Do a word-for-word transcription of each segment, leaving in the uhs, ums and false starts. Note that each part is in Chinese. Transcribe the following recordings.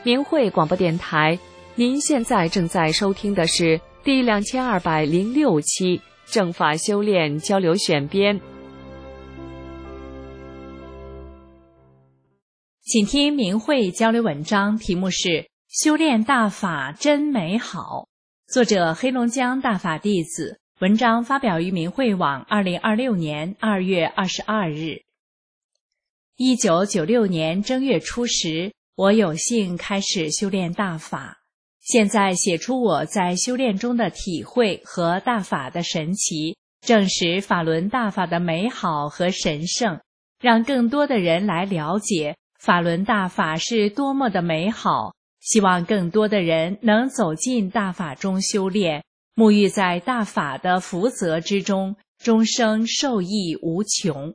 明慧广播电台，您现在正在收听的是第两千二百零六期正法修炼交流选编。 请听明慧交流文章，题目是修炼大法真美好，作者黑龙江大法弟子，文章发表于明慧网二零二六年二月二十二日。一九九六年正月初时，我有幸开始修炼大法，现在写出我在修炼中的体会和大法的神奇，证实法轮大法的美好和神圣，让更多的人来了解法轮大法是多么的美好，希望更多的人能走进大法中修炼，沐浴在大法的福泽之中，终生受益无穷。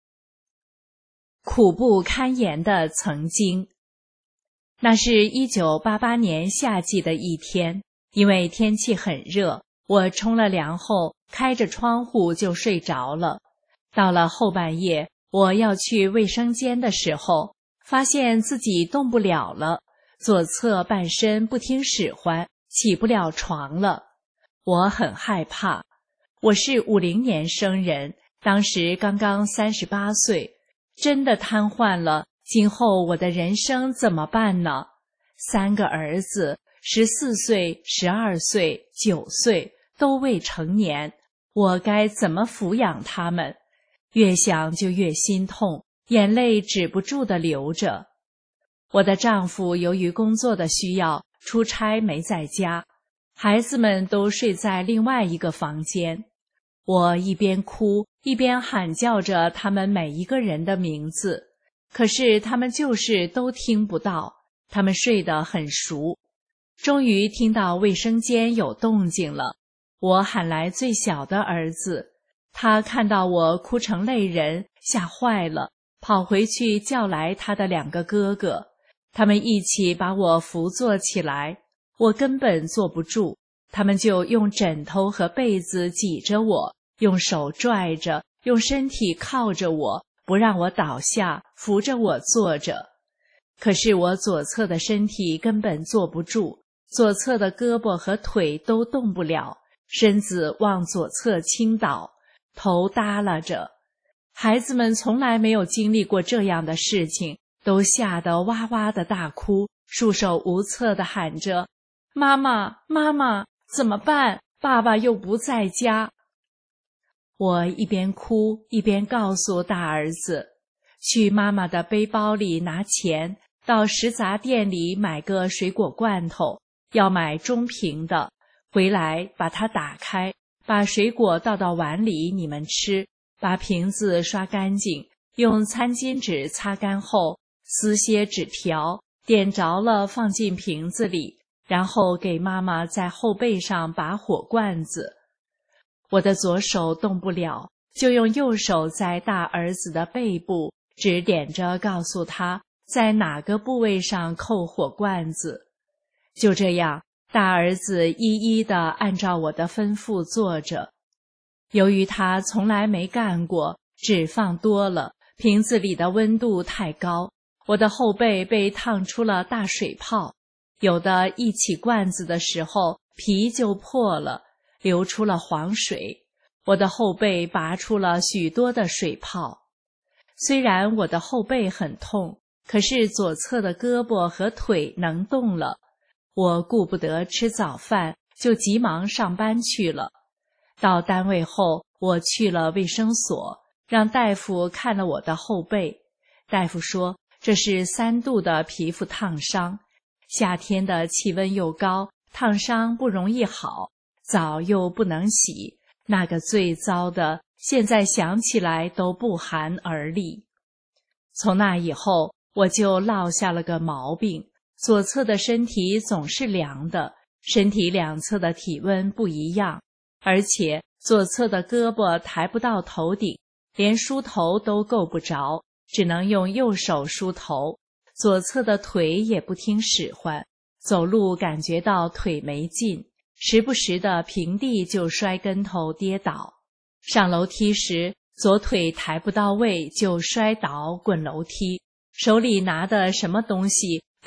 苦不堪言的曾经。那是一九八八年夏季的一天，因为天气很热，我冲了凉后开着窗户就睡着了。到了后半夜，我要去卫生间的时候，发现自己动不了了，左侧半身不听使唤，起不了床了。我很害怕。我是五零年生人，当时刚刚三十八岁，真的瘫痪了，今后我的人生怎么办呢？三个儿子，十四岁、十二岁、九岁，都未成年，我该怎么抚养他们？越想就越心痛，眼泪止不住地流着。我的丈夫由于工作的需要，出差没在家，孩子们都睡在另外一个房间。我一边哭，一边喊叫着他们每一个人的名字，可是他们就是都听不到，他们睡得很熟。终于听到卫生间有动静了，我喊来最小的儿子，他看到我哭成泪人，吓坏了，跑回去叫来他的两个哥哥，他们一起把我扶坐起来，我根本坐不住，他们就用枕头和被子挤着我，用手拽着，用身体靠着我，不让我倒下，扶着我坐着。可是我左侧的身体根本坐不住，左侧的胳膊和腿都动不了，身子往左侧倾倒，头耷拉着。孩子们从来没有经历过这样的事情，都吓得哇哇的大哭，束手无策地喊着：妈妈，妈妈，怎么办？爸爸又不在家。我一边哭一边告诉大儿子，去妈妈的背包里拿钱，到食杂店里买个水果罐头，要买中瓶的，回来把它打开，把水果倒到碗里，你们吃，把瓶子刷干净，用餐巾纸擦干后，撕些纸条，点着了放进瓶子里，然后给妈妈在后背上拔火罐子。我的左手动不了，就用右手在大儿子的背部指点着，告诉他在哪个部位上扣火罐子。就这样，大儿子一一地按照我的吩咐做着。由于他从来没干过，纸放多了，瓶子里的温度太高，我的后背被烫出了大水泡，有的一起罐子的时候皮就破了，流出了黄水，我的后背拔出了许多的水泡。虽然我的后背很痛，可是左侧的胳膊和腿能动了。我顾不得吃早饭，就急忙上班去了。到单位后，我去了卫生所，让大夫看了我的后背。大夫说这是三度的皮肤烫伤，夏天的气温又高，烫伤不容易好，澡又不能洗，那个最糟的，现在想起来都不寒而栗。从那以后，我就落下了个毛病，左侧的身体总是凉的，身体两侧的体温不一样，而且左侧的胳膊抬不到头顶，连梳头都够不着，只能用右手梳头。左侧的腿也不听使唤，走路感觉到腿没劲，时不时的平地就摔跟头跌倒。上楼梯时，左腿抬不到位就摔倒滚楼梯，手里拿的什么东西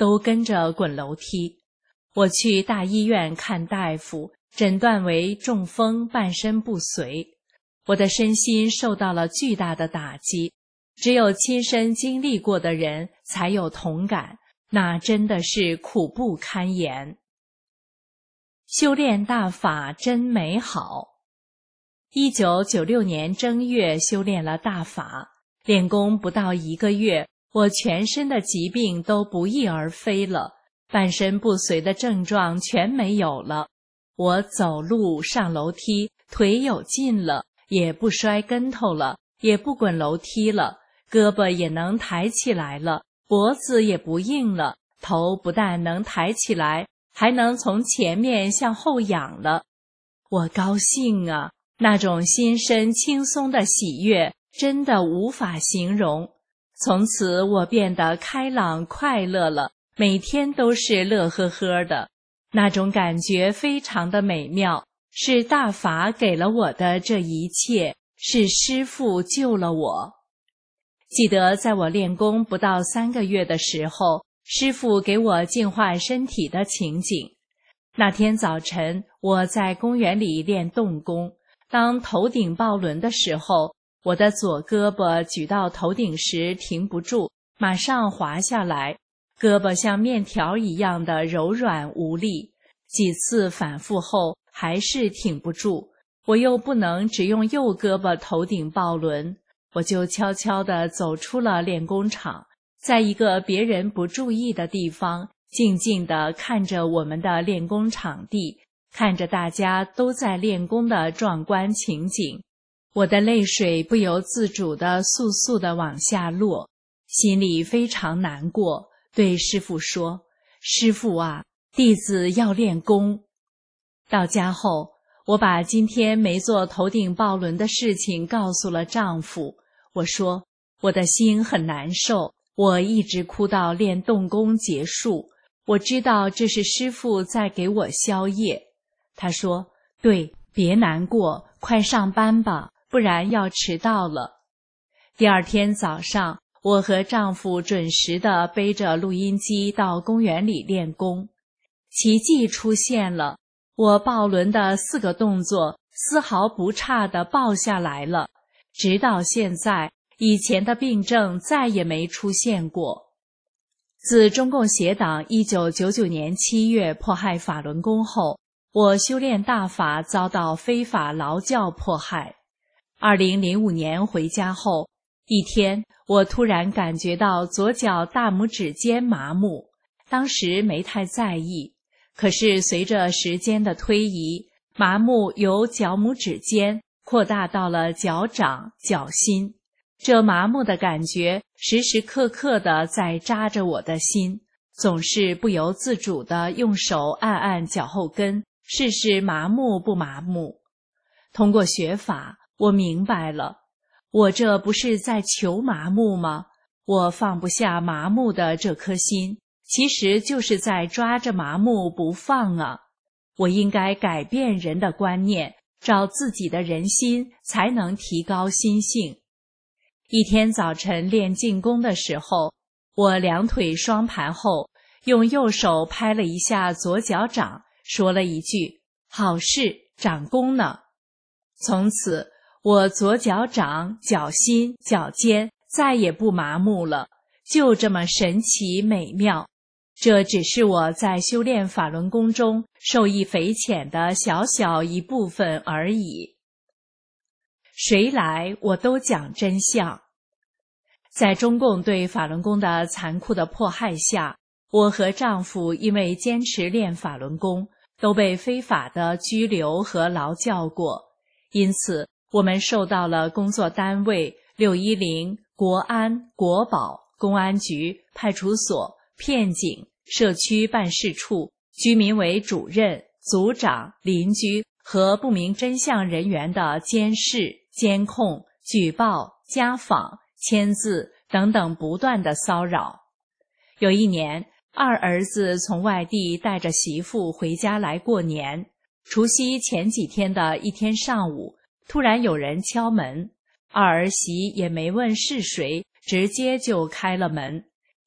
都跟着滚楼梯。我去大医院看大夫，诊断为中风，半身不遂。我的身心受到了巨大的打击，只有亲身经历过的人才有同感，那真的是苦不堪言。修炼大法真美好。一九九六年正月修炼了大法，练功不到一个月，我全身的疾病都不翼而飞了，半身不遂的症状全没有了。我走路上楼梯，腿有劲了，也不摔跟头了，也不滚楼梯了，胳膊也能抬起来了，脖子也不硬了，头不但能抬起来，还能从前面向后仰了。我高兴啊，那种心身轻松的喜悦真的无法形容。从此我变得开朗快乐了，每天都是乐呵呵的，那种感觉非常的美妙，是大法给了我的这一切，是师父救了我。记得在我练功不到三个月的时候，师父给我净化身体的情景。那天早晨，我在公园里练动功，当头顶抱轮的时候，我的左胳膊举到头顶时停不住，马上滑下来，胳膊像面条一样的柔软无力，几次反复后还是挺不住。我又不能只用右胳膊头顶抱轮，我就悄悄地走出了练功场，在一个别人不注意的地方，静静地看着我们的练功场地，看着大家都在练功的壮观情景。我的泪水不由自主地簌簌地往下落，心里非常难过，对师父说：师父啊，弟子要练功。到家后，我把今天没做头顶抱轮的事情告诉了丈夫。我说，我的心很难受，我一直哭到练动功结束，我知道这是师父在给我消业。他说，对，别难过，快上班吧，不然要迟到了。第二天早上，我和丈夫准时地背着录音机到公园里练功。奇迹出现了，我抱轮的四个动作丝毫不差地抱下来了，直到现在，以前的病症再也没出现过。自中共协党一九九九年七月迫害法轮功后，我修炼大法遭到非法劳教迫害。二零零五年回家后，一天我突然感觉到左脚大拇指尖麻木，当时没太在意，可是随着时间的推移，麻木由脚拇指尖扩大到了脚掌、脚心，这麻木的感觉时时刻刻地在扎着我的心，总是不由自主地用手按按脚后跟，试试麻木不麻木。通过学法，我明白了，我这不是在求麻木吗？我放不下麻木的这颗心，其实就是在抓着麻木不放啊！我应该改变人的观念，照自己的人心，才能提高心性。一天早晨练静功的时候，我两腿双盘后，用右手拍了一下左脚掌，说了一句：好事，长功呢。从此，我左脚掌、脚心、脚尖再也不麻木了，就这么神奇美妙。这只是我在修炼法轮功中受益匪浅的小小一部分而已。谁来我都讲真相。在中共对法轮功的残酷的迫害下，我和丈夫因为坚持练法轮功，都被非法的拘留和劳教过，因此我们受到了工作单位、六一零、国安、国保、公安局、派出所、片警、社区办事处、居民委主任、组长、邻居和不明真相人员的监视、监控、举报、家访、签字等等不断的骚扰。有一年，二儿子从外地带着媳妇回家来过年，除夕前几天的一天上午，突然有人敲门，二儿媳也没问是谁，直接就开了门。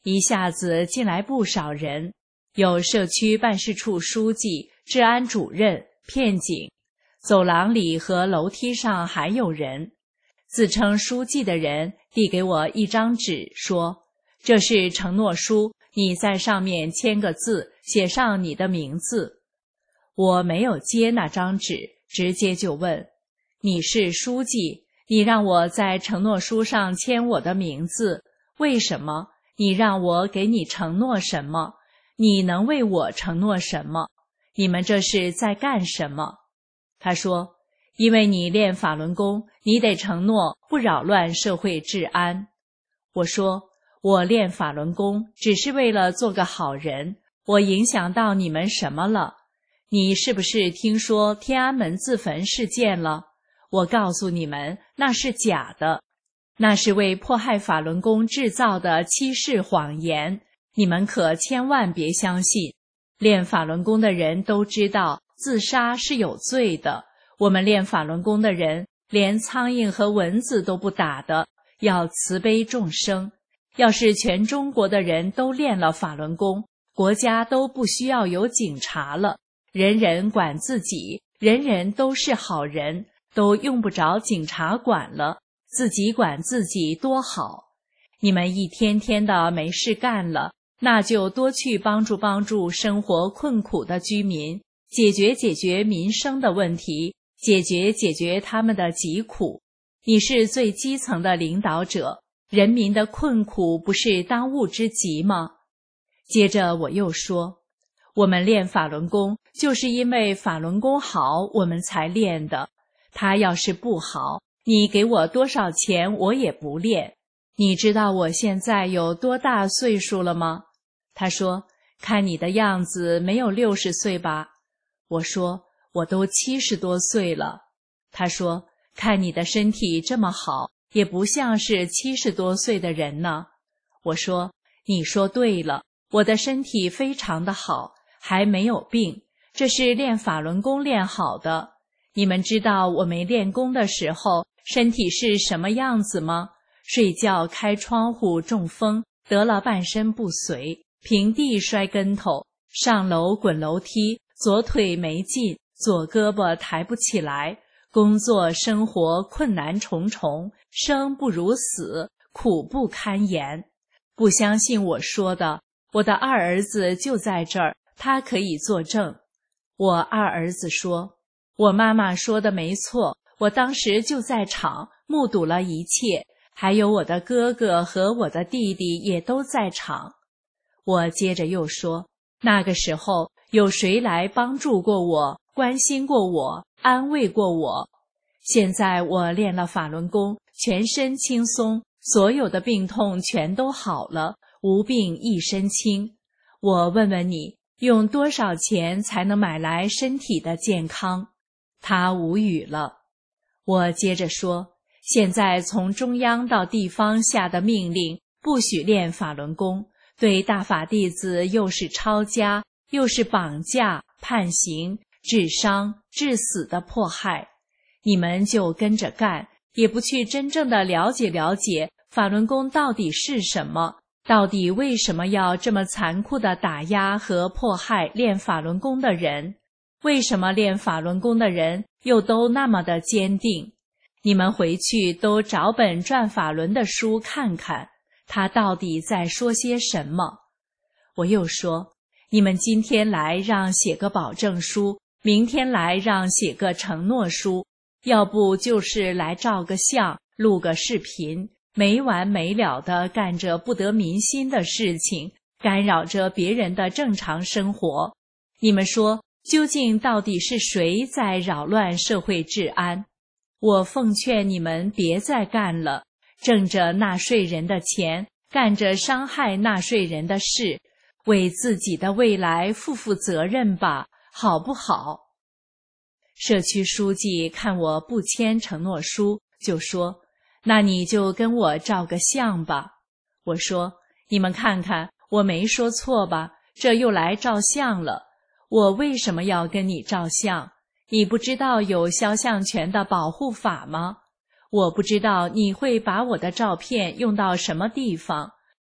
一下子进来不少人，有社区办事处书记、治安主任、片警，走廊里和楼梯上还有人。自称书记的人递给我一张纸，说：“这是承诺书，你在上面签个字，写上你的名字。”我没有接那张纸，直接就问：“你是书记，你让我在承诺书上签我的名字，为什么？你让我给你承诺什么？你能为我承诺什么？你们这是在干什么？”他说：“因为你练法轮功，你得承诺不扰乱社会治安。”我说：“我练法轮功只是为了做个好人，我影响到你们什么了？你是不是听说天安门自焚事件了？我告诉你们，那是假的，那是为迫害法轮功制造的欺世谎言，你们可千万别相信。练法轮功的人都知道自杀是有罪的，我们练法轮功的人连苍蝇和蚊子都不打的，要慈悲众生。要是全中国的人都练了法轮功，国家都不需要有警察了，人人管自己，人人都是好人，都用不着警察管了，自己管自己多好。你们一天天的没事干了，那就多去帮助帮助生活困苦的居民，解决解决民生的问题，解决解决他们的疾苦。你是最基层的领导者，人民的困苦不是当务之急吗？接着我又说，我们练法轮功就是因为法轮功好，我们才练的。它要是不好，你给我多少钱我也不练。你知道我现在有多大岁数了吗？他说：“看你的样子没有六十岁吧？”我说：“我都七十多岁了。”他说：“看你的身体这么好，也不像是七十多岁的人呢。”我说：“你说对了，我的身体非常的好，还没有病，这是练法轮功练好的。你们知道我没练功的时候，身体是什么样子吗？睡觉开窗户中风，得了半身不遂，平地摔跟头，上楼滚楼梯，左腿没劲，左胳膊抬不起来，工作生活困难重重，生不如死，苦不堪言。不相信我说的，我的二儿子就在这儿，他可以作证。”我二儿子说：“我妈妈说的没错，我当时就在场，目睹了一切，还有我的哥哥和我的弟弟也都在场。”我接着又说：“那个时候有谁来帮助过我，关心过我，安慰过我？现在我练了法轮功，全身轻松，所有的病痛全都好了，无病一身轻。我问问你，用多少钱才能买来身体的健康？”他无语了。我接着说：“现在从中央到地方下的命令，不许练法轮功，对大法弟子又是抄家，又是绑架、判刑、致伤、致死的迫害。你们就跟着干，也不去真正的了解了解法轮功到底是什么，到底为什么要这么残酷的打压和迫害练法轮功的人？为什么练法轮功的人又都那么的坚定？你们回去都找本转法轮的书看看，他到底在说些什么？”我又说：“你们今天来让写个保证书，明天来让写个承诺书，要不就是来照个相，录个视频，没完没了地干着不得民心的事情，干扰着别人的正常生活。你们说，究竟到底是谁在扰乱社会治安？我奉劝你们别再干了，挣着纳税人的钱，干着伤害纳税人的事，为自己的未来负负责任吧，好不好？”社区书记看我不签承诺书，就说：“那你就跟我照个相吧。”我说：“你们看看，我没说错吧？这又来照相了。我为什么要跟你照相？你不知道有肖像权的保护法吗？我不知道你会把我的照片用到什么地方，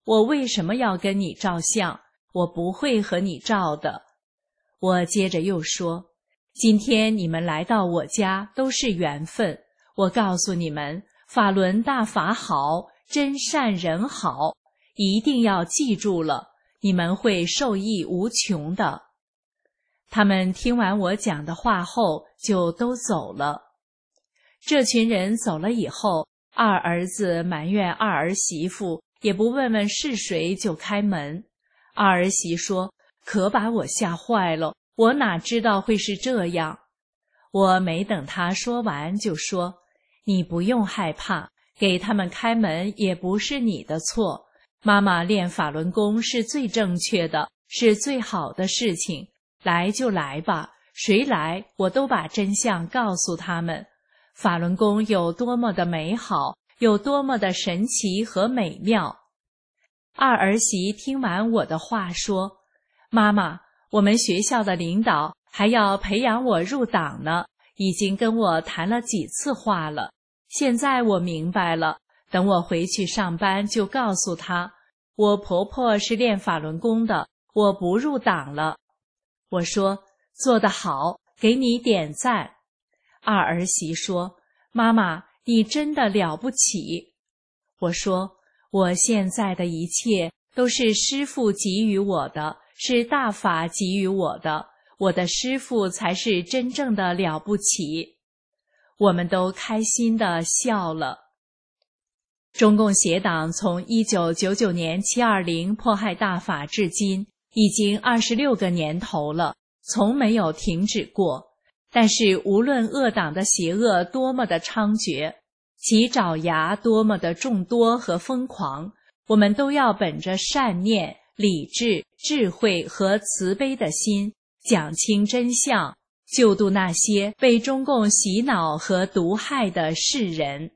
我为什么要跟你照相？我不会和你照的。我接着又说，今天你们来到我家都是缘分，我告诉你们，法轮大法好，真善人好，一定要记住了，你们会受益无穷的。他们听完我讲的话后，就都走了。这群人走了以后，二儿子埋怨二儿媳妇，也不问问是谁就开门。二儿媳说，可把我吓坏了，我哪知道会是这样。我没等他说完就说，你不用害怕，给他们开门也不是你的错，妈妈练法轮功是最正确的，是最好的事情，来就来吧，谁来我都把真相告诉他们。法轮功有多么的美好，有多么的神奇和美妙。二儿媳听完我的话说，妈妈，我们学校的领导还要培养我入党呢，已经跟我谈了几次话了。现在我明白了，等我回去上班就告诉他，我婆婆是练法轮功的，我不入党了。我说，做得好，给你点赞。二儿媳说，妈妈，你真的了不起。我说，我现在的一切都是师父给予我的，是大法给予我的，我的师父才是真正的了不起。我们都开心地笑了。中共邪党从一九九九年七二零迫害大法至今，已经二十六个年头了，从没有停止过。但是无论恶党的邪恶多么的猖獗，其爪牙多么的众多和疯狂，我们都要本着善念、理智、智慧和慈悲的心，讲清真相，救度那些被中共洗脑和毒害的世人。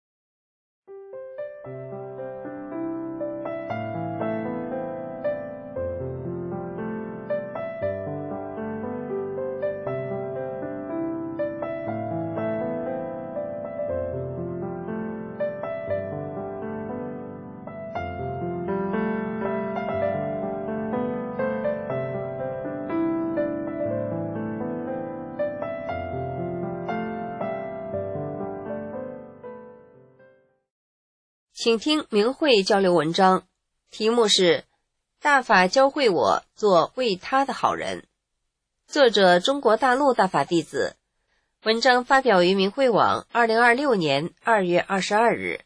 请听明慧交流文章，题目是大法教会我做为他的好人，作者中国大陆大法弟子，文章发表于明慧网二零二六年二月二十二日。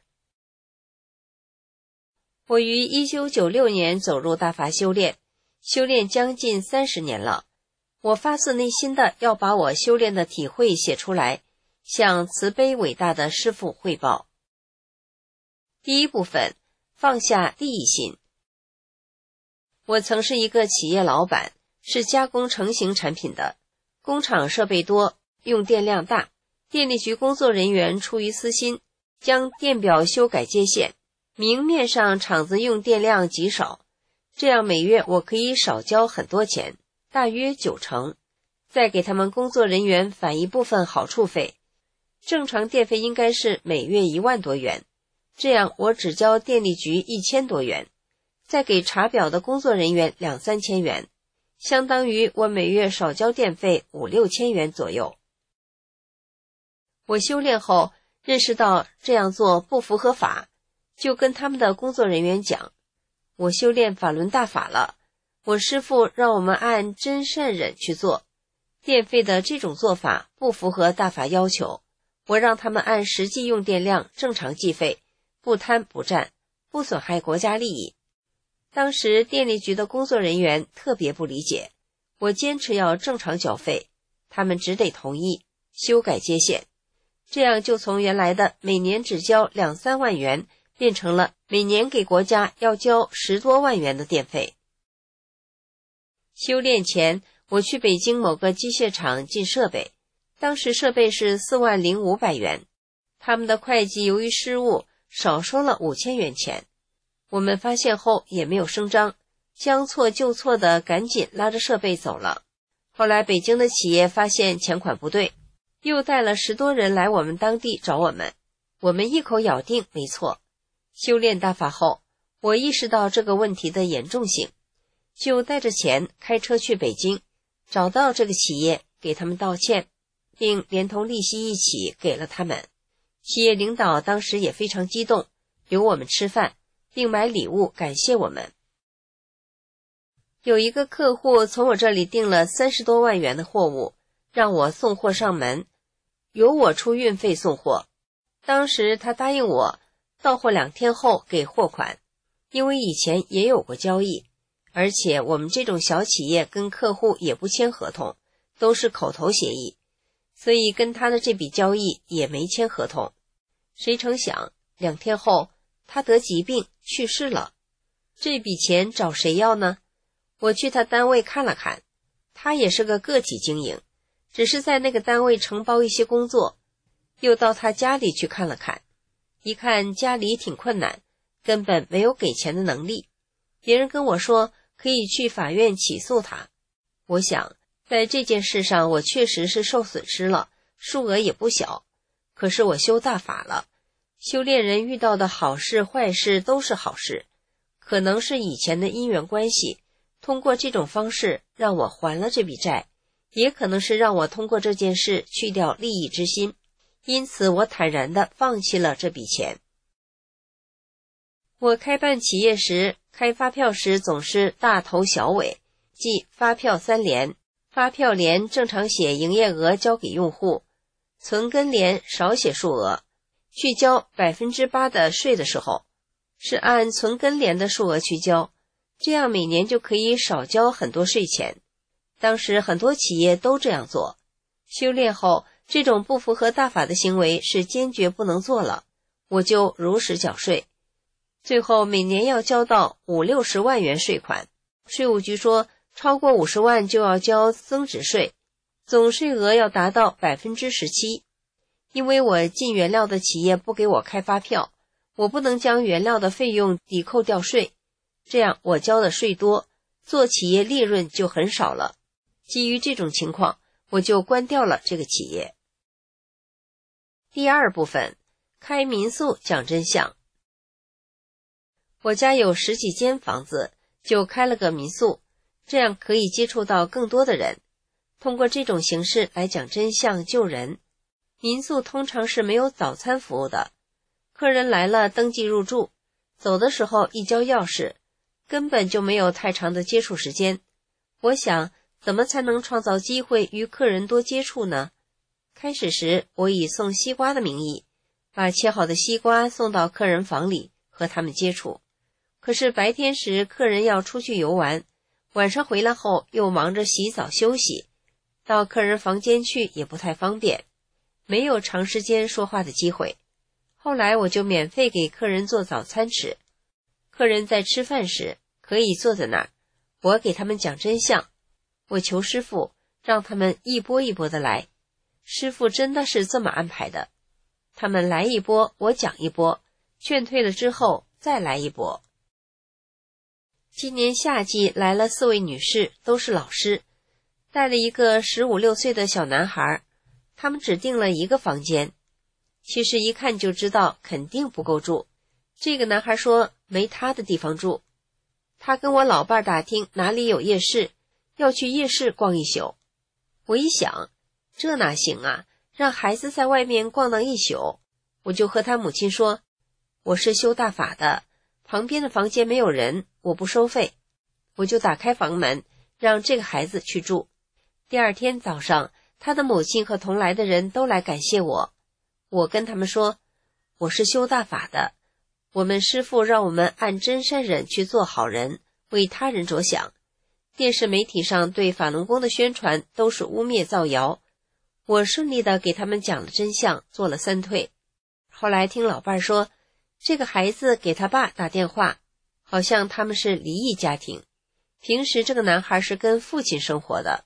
我于一九九六年走入大法修炼，修炼将近三十年了。我发自内心的要把我修炼的体会写出来，向慈悲伟大的师父汇报。第一部分，放下利益心。我曾是一个企业老板，是加工成型产品的，工厂设备多，用电量大，电力局工作人员出于私心，将电表修改接线，明面上厂子用电量极少，这样每月我可以少交很多钱，大约九成，再给他们工作人员返一部分好处费，正常电费应该是每月一万多元，这样我只交电力局一千多元，再给查表的工作人员两三千元，相当于我每月少交电费五六千元左右。我修炼后认识到这样做不符合法，就跟他们的工作人员讲，我修炼法轮大法了，我师父让我们按真善忍去做，电费的这种做法不符合大法要求，我让他们按实际用电量正常计费，不贪不占，不损害国家利益。当时电力局的工作人员特别不理解，我坚持要正常缴费，他们只得同意修改接线，这样就从原来的每年只交两三万元，变成了每年给国家要交十多万元的电费。修炼前，我去北京某个机械厂进设备，当时设备是四万零五百元，他们的会计由于失误少收了五千元钱，我们发现后也没有声张，将错就错的赶紧拉着设备走了。后来北京的企业发现钱款不对，又带了十多人来我们当地找我们，我们一口咬定没错。修炼大法后， 我意识到这个问题的严重性，就带着钱开车去北京，找到这个企业，给他们道歉，并连同利息一起给了他们。企业领导当时也非常激动，留我们吃饭，并买礼物感谢我们。有一个客户从我这里订了三十多万元的货物，让我送货上门，由我出运费送货。当时他答应我到货两天后给货款，因为以前也有过交易，而且我们这种小企业跟客户也不签合同，都是口头协议，所以跟他的这笔交易也没签合同。谁成想两天后他得疾病去世了，这笔钱找谁要呢？我去他单位看了看，他也是个个体经营，只是在那个单位承包一些工作，又到他家里去看了看，一看家里挺困难，根本没有给钱的能力。别人跟我说可以去法院起诉他。我想在这件事上我确实是受损失了，数额也不小，可是我修大法了，修炼人遇到的好事坏事都是好事，可能是以前的因缘关系，通过这种方式让我还了这笔债，也可能是让我通过这件事去掉利益之心，因此我坦然地放弃了这笔钱。我开办企业时，开发票时总是大头小尾，即发票三联，发票联正常写营业额交给用户，存根联少写数额，去交百分之八的税的时候，是按存根联的数额去交，这样每年就可以少交很多税钱。当时很多企业都这样做，修炼后这种不符合大法的行为是坚决不能做了，我就如实缴税。最后每年要交到五六十万元税款，税务局说超过五十万就要交增值税，总税额要达到 百分之十七。 因为我进原料的企业不给我开发票，我不能将原料的费用抵扣掉税，这样我交的税多，做企业利润就很少了。基于这种情况，我就关掉了这个企业。第二部分，开民宿讲真相。我家有十几间房子，就开了个民宿，这样可以接触到更多的人，通过这种形式来讲真相救人。民宿通常是没有早餐服务的，客人来了登记入住，走的时候一交钥匙，根本就没有太长的接触时间。我想怎么才能创造机会与客人多接触呢？开始时我以送西瓜的名义，把切好的西瓜送到客人房里和他们接触。可是白天时客人要出去游玩，晚上回来后又忙着洗澡休息，到客人房间去也不太方便，没有长时间说话的机会。后来我就免费给客人做早餐吃，客人在吃饭时可以坐在那儿，我给他们讲真相。我求师父让他们一波一波的来，师父真的是这么安排的，他们来一波我讲一波，劝退了之后再来一波。今年夏季来了四位女士，都是老师，带了一个十五六岁的小男孩，他们只订了一个房间，其实一看就知道肯定不够住。这个男孩说没他的地方住，他跟我老伴打听哪里有夜市，要去夜市逛一宿。我一想，这哪行啊，让孩子在外面逛荡一宿。我就和他母亲说，我是修大法的，旁边的房间没有人，我不收费。我就打开房门，让这个孩子去住。第二天早上，他的母亲和同来的人都来感谢我。我跟他们说，我是修大法的，我们师父让我们按真善忍去做好人，为他人着想。电视媒体上对法轮功的宣传都是污蔑造谣，我顺利的给他们讲了真相，做了三退。后来听老伴说，这个孩子给他爸打电话，好像他们是离异家庭，平时这个男孩是跟父亲生活的。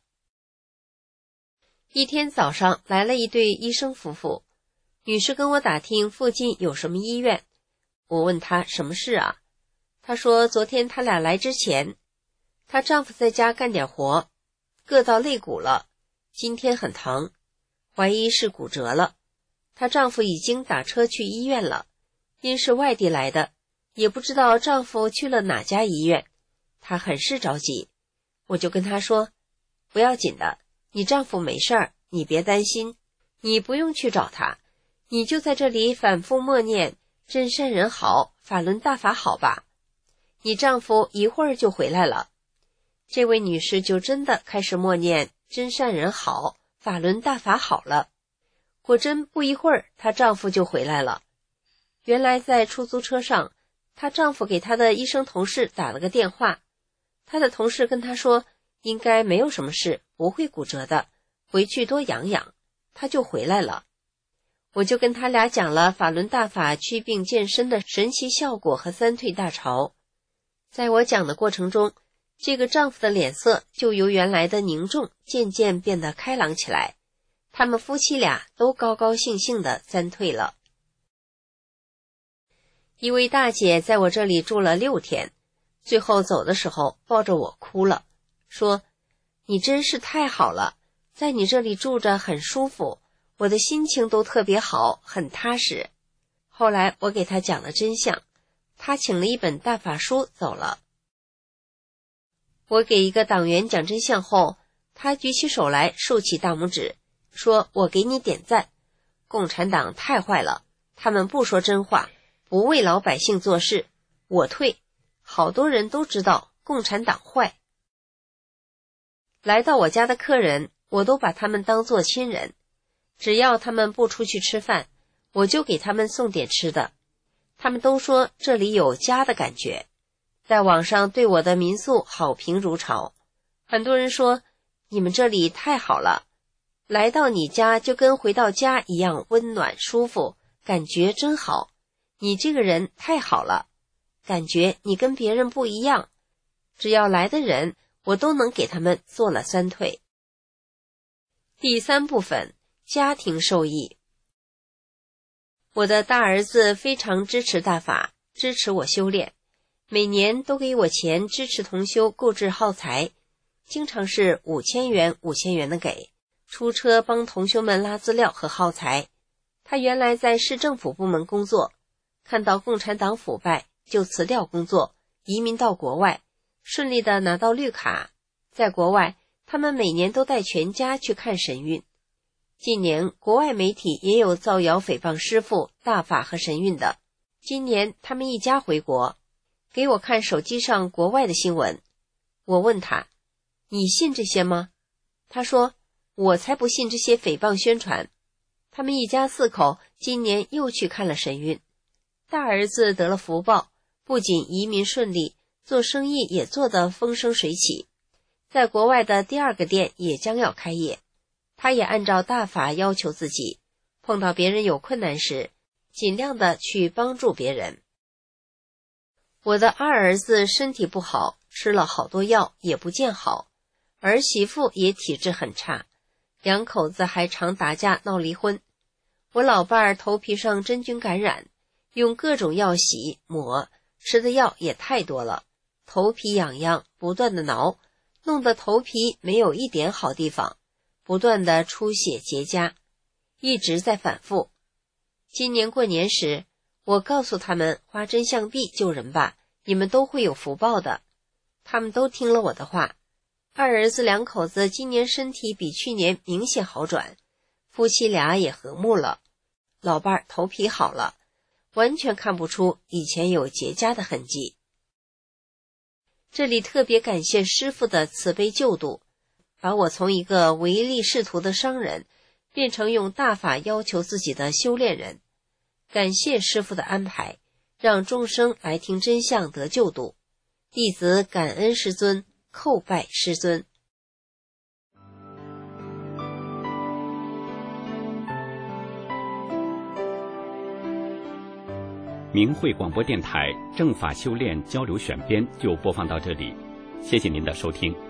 一天早上来了一对医生夫妇，女士跟我打听附近有什么医院，我问她什么事啊？她说昨天她俩来之前，她丈夫在家干点活，硌到肋骨了，今天很疼，怀疑是骨折了。她丈夫已经打车去医院了，因是外地来的， 也不知道丈夫去了哪家医院，她很是着急。我就跟她说，不要紧的，你丈夫没事儿，你别担心，你不用去找他，你就在这里反复默念真善人好，法轮大法好吧，你丈夫一会儿就回来了。这位女士就真的开始默念真善人好，法轮大法好了。果真不一会儿，她丈夫就回来了。原来在出租车上，她丈夫给她的医生同事打了个电话，她的同事跟她说应该没有什么事，不会骨折的，回去多养养，她就回来了。我就跟他俩讲了法轮大法祛病健身的神奇效果和三退大潮。在我讲的过程中，这个丈夫的脸色就由原来的凝重渐渐变得开朗起来，他们夫妻俩都高高兴兴地三退了。一位大姐在我这里住了六天，最后走的时候抱着我哭了，说你真是太好了，在你这里住着很舒服，我的心情都特别好，很踏实。后来我给她讲了真相，她请了一本大法书走了。我给一个党员讲真相后，他举起手来竖起大拇指，说我给你点赞，共产党太坏了，他们不说真话，不为老百姓做事，我退。好多人都知道共产党坏。来到我家的客人，我都把他们当作亲人，只要他们不出去吃饭，我就给他们送点吃的。他们都说这里有家的感觉，在网上对我的民宿好评如潮。很多人说你们这里太好了，来到你家就跟回到家一样温暖舒服，感觉真好，你这个人太好了，感觉你跟别人不一样。只要来的人，我都能给他们做了三退。第三部分，家庭受益。我的大儿子非常支持大法，支持我修炼，每年都给我钱支持同修购置耗材，经常是五千元五千元的给，出车帮同修们拉资料和耗材。他原来在市政府部门工作，看到共产党腐败，就辞掉工作，移民到国外，顺利地拿到绿卡。在国外，他们每年都带全家去看神韵。近年国外媒体也有造谣诽谤师父、大法和神韵的。今年他们一家回国，给我看手机上国外的新闻。我问他，你信这些吗？他说，我才不信这些诽谤宣传。他们一家四口今年又去看了神韵。大儿子得了福报，不仅移民顺利，做生意也做得风生水起。在国外的第二个店也将要开业，他也按照大法要求自己，碰到别人有困难时，尽量的去帮助别人。我的二儿子身体不好，吃了好多药也不见好，儿媳妇也体质很差，两口子还常打架闹离婚。我老伴儿头皮上真菌感染，用各种药洗抹，吃的药也太多了，头皮痒痒，不断的挠，弄得头皮没有一点好地方，不断的出血结痂，一直在反复。今年过年时，我告诉他们花真相币救人吧，你们都会有福报的。他们都听了我的话，二儿子两口子今年身体比去年明显好转，夫妻俩也和睦了，老伴儿头皮好了，完全看不出以前有结痂的痕迹。这里特别感谢师父的慈悲救度，把我从一个唯利是图的商人变成用大法要求自己的修炼人。感谢师父的安排，让众生来听真相得救度。弟子感恩师尊，叩拜师尊。 明慧广播电台正法修炼交流选编就播放到这里，谢谢您的收听。